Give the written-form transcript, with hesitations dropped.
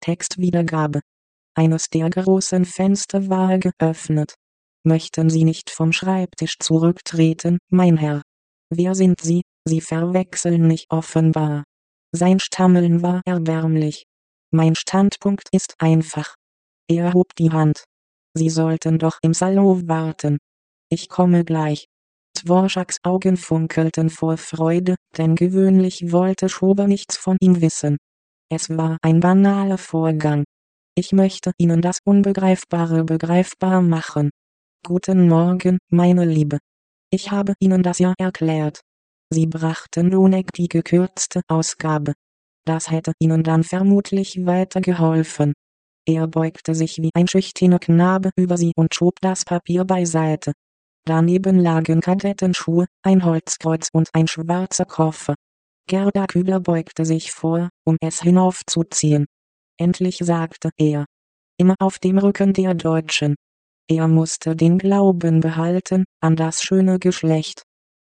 Textwiedergabe. Eines der großen Fenster war geöffnet. Möchten Sie nicht vom Schreibtisch zurücktreten, mein Herr? Wer sind Sie? Sie verwechseln mich offenbar. Sein Stammeln war erbärmlich. Mein Standpunkt ist einfach. Er hob die Hand. Sie sollten doch im Salon warten. Ich komme gleich. Dworschaks Augen funkelten vor Freude, denn gewöhnlich wollte Schober nichts von ihm wissen. Es war ein banaler Vorgang. Ich möchte Ihnen das Unbegreifbare begreifbar machen. Guten Morgen, meine Liebe. Ich habe Ihnen das ja erklärt. Sie brachten Lonek die gekürzte Ausgabe. Das hätte Ihnen dann vermutlich weitergeholfen. Er beugte sich wie ein schüchterner Knabe über sie und schob das Papier beiseite. Daneben lagen Kadettenschuhe, ein Holzkreuz und ein schwarzer Koffer. Gerda Kübler beugte sich vor, um es hinaufzuziehen. Endlich sagte er. Immer auf dem Rücken der Deutschen. Er musste den Glauben behalten, an das schöne Geschlecht.